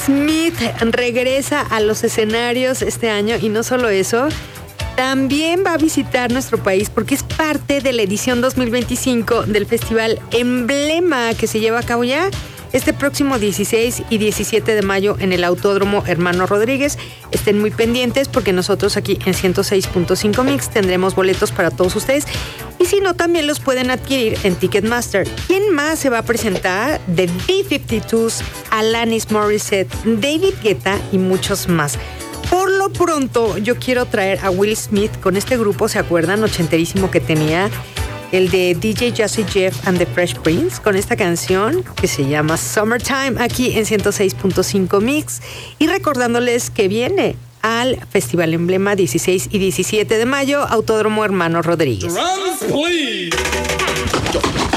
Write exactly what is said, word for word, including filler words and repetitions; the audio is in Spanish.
Smith regresa a los escenarios este año y no solo eso, también va a visitar nuestro país porque es parte de la edición dos mil veinticinco del Festival Emblema que se lleva a cabo ya este próximo dieciséis y diecisiete de mayo en el Autódromo Hermano Rodríguez. Estén muy pendientes porque nosotros aquí en ciento seis punto cinco Mix tendremos boletos para todos ustedes. Y si no, también los pueden adquirir en Ticketmaster. ¿Quién más se va a presentar? The B cincuenta y dos, Alanis Morissette, David Guetta y muchos más. Por lo pronto, yo quiero traer a Will Smith con este grupo, ¿se acuerdan? Ochenterísimo que tenía, el de D J Jazzy Jeff and the Fresh Prince, con esta canción que se llama Summertime, aquí en ciento seis punto cinco Mix. Y recordándoles que viene al Festival Emblema dieciséis y diecisiete de mayo, Autódromo Hermano Rodríguez. Drums, please.